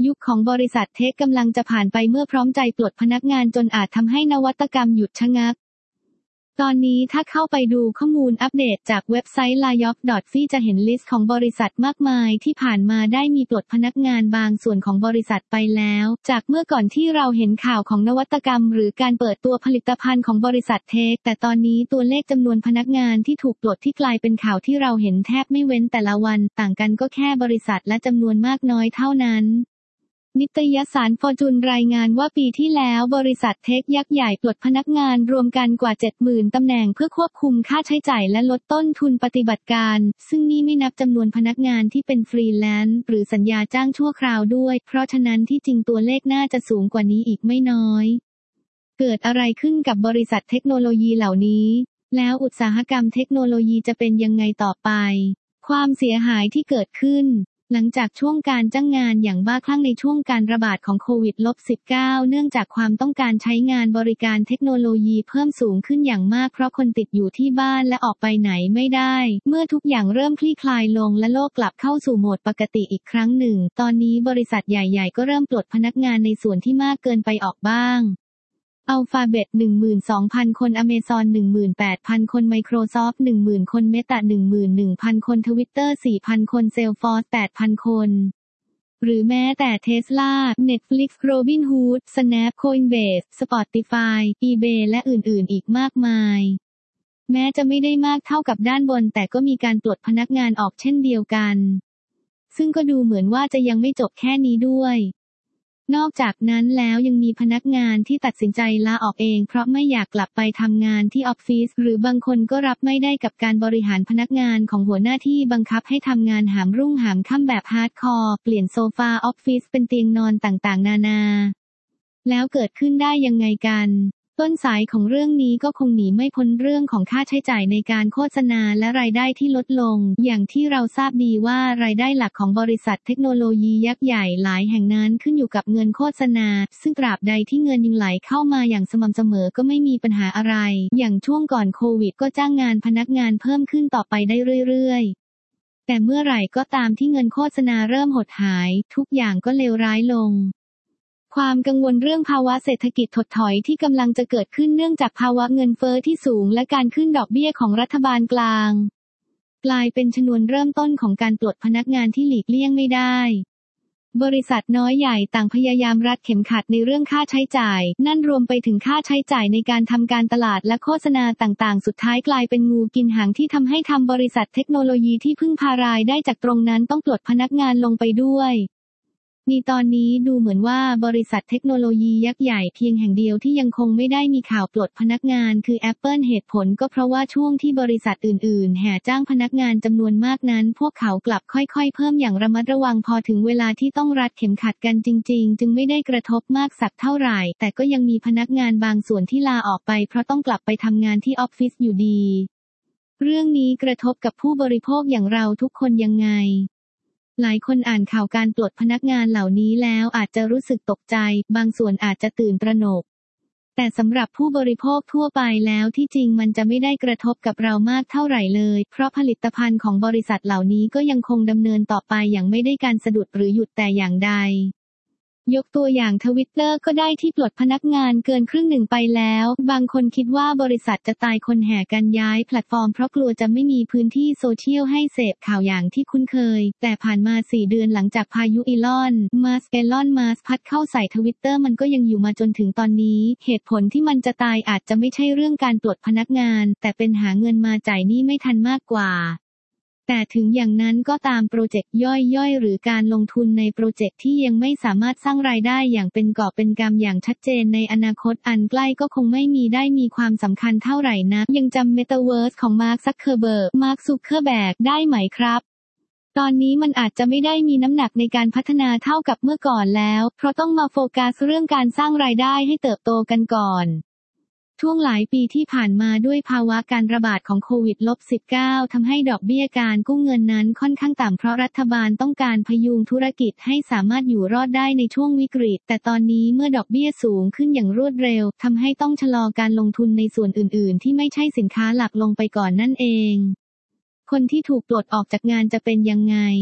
ยุคของบริษัทเทคกำลังจะผ่านไปเมื่อพร้อมใจปลดพนักงานจนอาจทำให้นวัตกรรมหยุดชะงักตอนนี้ถ้าเข้าไปดูข้อมูลอัปเดตจากเว็บไซต์ layoff.fi จะเห็นลิสต์ของบริษัทมากมายที่ผ่านมาได้มีปลดพนักงานบางส่วนของบริษัทไปแล้วจากเมื่อก่อนที่เราเห็นข่าวของนวัตกรรมหรือการเปิดตัวผลิตภัณฑ์ของบริษัทเทคแต่ตอนนี้ตัวเลขจำนวนพนักงานที่ถูกปลดที่กลายเป็นข่าวที่เราเห็นแทบไม่เว้นแต่ละวันต่างกันก็แค่บริษัทและจำนวนมากน้อยเท่านั้นนิตยสาร Fortune รายงานว่าปีที่แล้วบริษัทเทคยักษ์ใหญ่ปลดพนักงานรวมกันกว่า 70,000 ตำแหน่งเพื่อควบคุมค่าใช้จ่ายและลดต้นทุนปฏิบัติการซึ่งนี่ไม่นับจำนวนพนักงานที่เป็นฟรีแลนซ์หรือสัญญาจ้างชั่วคราวด้วยเพราะฉะนั้นที่จริงตัวเลขน่าจะสูงกว่านี้อีกไม่น้อยเกิดอะไรขึ้นกับบริษัทเทคโนโลยีเหล่านี้แล้วอุตสาหกรรมเทคโนโลยีจะเป็นยังไงต่อไปความเสียหายที่เกิดขึ้นหลังจากช่วงการจ้างงานอย่างบ้าคลั่งในช่วงการระบาดของโควิด -19 เนื่องจากความต้องการใช้งานบริการเทคโนโลยีเพิ่มสูงขึ้นอย่างมากเพราะคนติดอยู่ที่บ้านและออกไปไหนไม่ได้เมื่อทุกอย่างเริ่มคลี่คลายลงและโลกกลับเข้าสู่โหมดปกติอีกครั้งหนึ่งตอนนี้บริษัทใหญ่ๆก็เริ่มปลดพนักงานในส่วนที่มากเกินไปออกบ้างAlphabet 12,000 คน Amazon 18,000 คน Microsoft 10,000 คน Meta 11,000 คน Twitter 4,000 คน Salesforce 8,000 คนหรือแม้แต่ Tesla Netflix Robinhood Snap Coinbase Spotify eBay และอื่นๆอีกมากมายแม้จะไม่ได้มากเท่ากับด้านบนแต่ก็มีการปลดพนักงานออกเช่นเดียวกันซึ่งก็ดูเหมือนว่าจะยังไม่จบแค่นี้ด้วยนอกจากนั้นแล้วยังมีพนักงานที่ตัดสินใจลาออกเองเพราะไม่อยากกลับไปทำงานที่ออฟฟิศหรือบางคนก็รับไม่ได้กับการบริหารพนักงานของหัวหน้าที่บังคับให้ทำงานหามรุ่งหามค่ำแบบฮาร์ดคอร์เปลี่ยนโซฟาออฟฟิศเป็นเตียงนอนต่างๆนานาแล้วเกิดขึ้นได้ยังไงกันต้นสายของเรื่องนี้ก็คงหนีไม่พ้นเรื่องของค่าใช้จ่ายในการโฆษณาและรายได้ที่ลดลงอย่างที่เราทราบดีว่ารายได้หลักของบริษัทเทคโนโลยียักษ์ใหญ่หลายแห่งนั้นขึ้นอยู่กับเงินโฆษณาซึ่งตราบใดที่เงินยังไหลเข้ามาอย่างสม่ำเสมอก็ไม่มีปัญหาอะไรอย่างช่วงก่อนโควิดก็จ้างงานพนักงานเพิ่มขึ้นต่อไปได้เรื่อยๆแต่เมื่อไหร่ก็ตามที่เงินโฆษณาเริ่มหดหายทุกอย่างก็เลวร้ายลงความกังวลเรื่องภาวะเศรษฐกิจถดถอยที่กำลังจะเกิดขึ้นเนื่องจากภาวะเงินเฟ้อที่สูงและการขึ้นดอกเบี้ยของรัฐบาลกลางกลายเป็นชนวนเริ่มต้นของการปลดพนักงานที่หลีกเลี่ยงไม่ได้บริษัทน้อยใหญ่ต่างพยายามรัดเข็มขัดในเรื่องค่าใช้จ่ายนั่นรวมไปถึงค่าใช้จ่ายในการทำการตลาดและโฆษณาต่างๆสุดท้ายกลายเป็นงูกินหางที่ทำให้บริษัทเทคโนโลยีที่พึ่งพารายได้จากตรงนั้นต้องปลดพนักงานลงไปด้วยในตอนนี้ดูเหมือนว่าบริษัทเทคโนโลยียักษ์ใหญ่เพียงแห่งเดียวที่ยังคงไม่ได้มีข่าวปลดพนักงานคือ Apple เหตุผลก็เพราะว่าช่วงที่บริษัทอื่นๆแห่จ้างพนักงานจำนวนมากนั้นพวกเขากลับค่อยๆเพิ่มอย่างระมัดระวังพอถึงเวลาที่ต้องรัดเข็มขัดกันจริงๆจึงไม่ได้กระทบมากสักเท่าไหร่แต่ก็ยังมีพนักงานบางส่วนที่ลาออกไปเพราะต้องกลับไปทำงานที่ออฟฟิศอยู่ดีเรื่องนี้กระทบกับผู้บริโภคอย่างเราทุกคนยังไงหลายคนอ่านข่าวการปลดพนักงานเหล่านี้แล้วอาจจะรู้สึกตกใจบางส่วนอาจจะตื่นตระหนกแต่สำหรับผู้บริโภคทั่วไปแล้วที่จริงมันจะไม่ได้กระทบกับเรามากเท่าไหร่เลยเพราะผลิตภัณฑ์ของบริษัทเหล่านี้ก็ยังคงดำเนินต่อไปอย่างไม่ได้การสะดุดหรือหยุดแต่อย่างใดยกตัวอย่าง Twitter ก็ได้ที่ปลดพนักงานเกินครึ่งหนึ่งไปแล้วบางคนคิดว่าบริษัทจะตายคนแห่กันย้ายแพลตฟอร์มเพราะกลัวจะไม่มีพื้นที่โซเชียลให้เสพข่าวอย่างที่คุ้นเคยแต่ผ่านมา4 เดือนหลังจากพายุอีลอนมัสก์พัดเข้าใส่ Twitter มันก็ยังอยู่มาจนถึงตอนนี้เหตุผลที่มันจะตายอาจจะไม่ใช่เรื่องการปลดพนักงานแต่เป็นหาเงินมาจ่ายหนี้ไม่ทันมากกว่าแต่ถึงอย่างนั้นก็ตามโปรเจกต์ย่อยๆหรือการลงทุนในโปรเจกต์ที่ยังไม่สามารถสร้างรายได้อย่างเป็นกอบเป็นกำอย่างชัดเจนในอนาคตอันใกล้ก็คงไม่มีความสำคัญเท่าไหร่นักยังจำ Metaverse ของมาร์ค ซักเคอร์เบิร์กได้ไหมครับตอนนี้มันอาจจะไม่ได้มีน้ำหนักในการพัฒนาเท่ากับเมื่อก่อนแล้วเพราะต้องมาโฟกัสเรื่องการสร้างรายได้ให้เติบโตกันก่อนช่วงหลายปีที่ผ่านมาด้วยภาวะการระบาดของโควิด -19 ทำให้ดอกเบี้ยการกู้เงินนั้นค่อนข้างต่ำเพราะรัฐบาลต้องการพยุงธุรกิจให้สามารถอยู่รอดได้ในช่วงวิกฤตแต่ตอนนี้เมื่อดอกเบี้ยสูงขึ้นอย่างรวดเร็วทำให้ต้องชะลอการลงทุนในส่วนอื่นๆที่ไม่ใช่สินค้าหลักลงไปก่อนนั่นเองคนที่ถูกปลดออกจากงานจะเป็นยังไง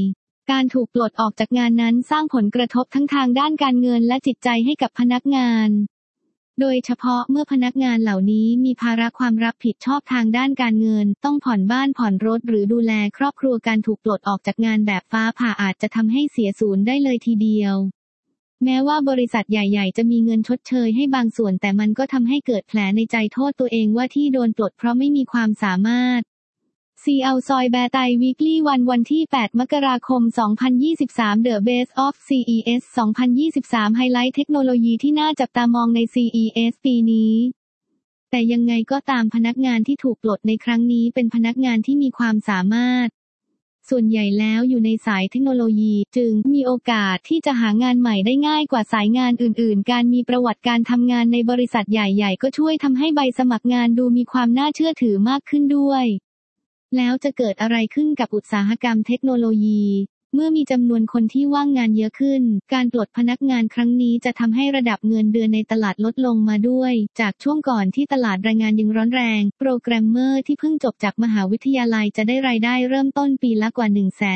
การถูกปลดออกจากงานนั้นสร้างผลกระทบทั้งทางด้านการเงินและจิตใจให้กับพนักงานโดยเฉพาะเมื่อพนักงานเหล่านี้มีภาระความรับผิดชอบทางด้านการเงินต้องผ่อนบ้านผ่อนรถหรือดูแลครอบครัวการถูกปลดออกจากงานแบบฟ้าผ่าอาจจะทำให้เสียศูนย์ได้เลยทีเดียวแม้ว่าบริษัทใหญ่ๆจะมีเงินชดเชยให้บางส่วนแต่มันก็ทำให้เกิดแผลในใจโทษตัวเองว่าที่โดนปลดเพราะไม่มีความสามารถCL ซอยแบร์ไตวีคลี่วันที่ 8 มกราคม 2023 The Best of CES 2023 ไฮไลท์เทคโนโลยีที่น่าจับตามองใน CES ปีนี้แต่ยังไงก็ตามพนักงานที่ถูกปลดในครั้งนี้เป็นพนักงานที่มีความสามารถส่วนใหญ่แล้วอยู่ในสายเทคโนโลยีจึงมีโอกาสที่จะหางานใหม่ได้ง่ายกว่าสายงานอื่นๆการมีประวัติการทำงานในบริษัทใหญ่ๆก็ช่วยทำให้ใบสมัครงานดูมีความน่าเชื่อถือมากขึ้นด้วยแล้วจะเกิดอะไรขึ้นกับอุตสาหกรรมเทคโนโลยีเมื่อมีจำนวนคนที่ว่างงานเยอะขึ้นการปลดพนักงานครั้งนี้จะทำให้ระดับเงินเดือนในตลาดลดลงมาด้วยจากช่วงก่อนที่ตลาดแรงงานยังร้อนแรงโปรแกรมเมอร์ที่เพิ่งจบจากมหาวิทยาลัยจะได้รายได้เริ่มต้นปีละกว่า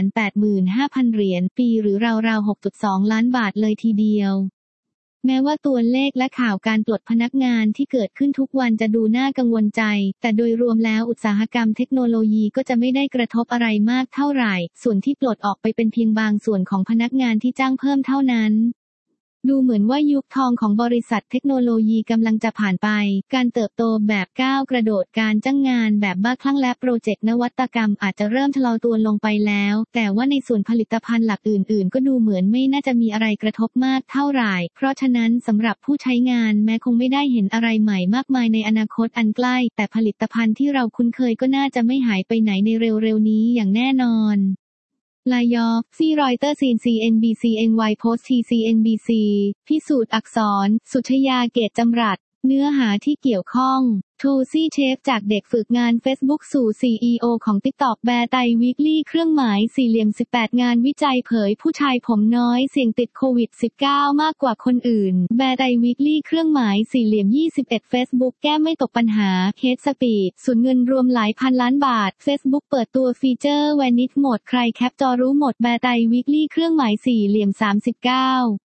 185,000 เหรียญปีหรือราวๆ 6.2 ล้านบาทเลยทีเดียวแม้ว่าตัวเลขและข่าวการปลดพนักงานที่เกิดขึ้นทุกวันจะดูน่ากังวลใจแต่โดยรวมแล้วอุตสาหกรรมเทคโนโลยีก็จะไม่ได้กระทบอะไรมากเท่าไหร่ส่วนที่ปลดออกไปเป็นเพียงบางส่วนของพนักงานที่จ้างเพิ่มเท่านั้นดูเหมือนว่ายุคทองของบริษัทเทคโนโลยีกำลังจะผ่านไปการเติบโตแบบก้าวกระโดดการจ้างงานแบบบ้าคลั่งและโปรเจกต์นวัตกรรมอาจจะเริ่มชะลอตัวลงไปแล้วแต่ว่าในส่วนผลิตภัณฑ์หลักอื่นๆก็ดูเหมือนไม่น่าจะมีอะไรกระทบมากเท่าไหร่เพราะฉะนั้นสำหรับผู้ใช้งานแม้คงไม่ได้เห็นอะไรใหม่มากมายในอนาคตอันใกล้แต่ผลิตภัณฑ์ที่เราคุ้นเคยก็น่าจะไม่หายไปไหนในเร็วๆนี้อย่างแน่นอนลายอซีรอยเตอร์ซีน CNBC NY Post TCNBC พิสูจน์อักษรสุชยาเกตจำรัดเนื้อหาที่เกี่ยวข้องโทซี่เชฟจากเด็กฝึกงาน Facebook สู่ CEO ของ TikTok แบร์ไตวีคลี่เครื่องหมายสี่เหลี่ยม18งานวิจัยเผยผู้ชายผมน้อยเสี่ยงติดโควิด -19 มากกว่าคนอื่นแบร์ไตวีคลี่เครื่องหมายสี่เหลี่ยม21 Facebook แก้ไม่ตกปัญหา Hate Speech สูญเงินรวมหลายพันล้านบาท Facebook เปิดตัวฟีเจอร์ Vanish Mode ใครแคปจอรู้หมดแบร์ไตวีคลี่เครื่องหมายสี่เหลี่ยม39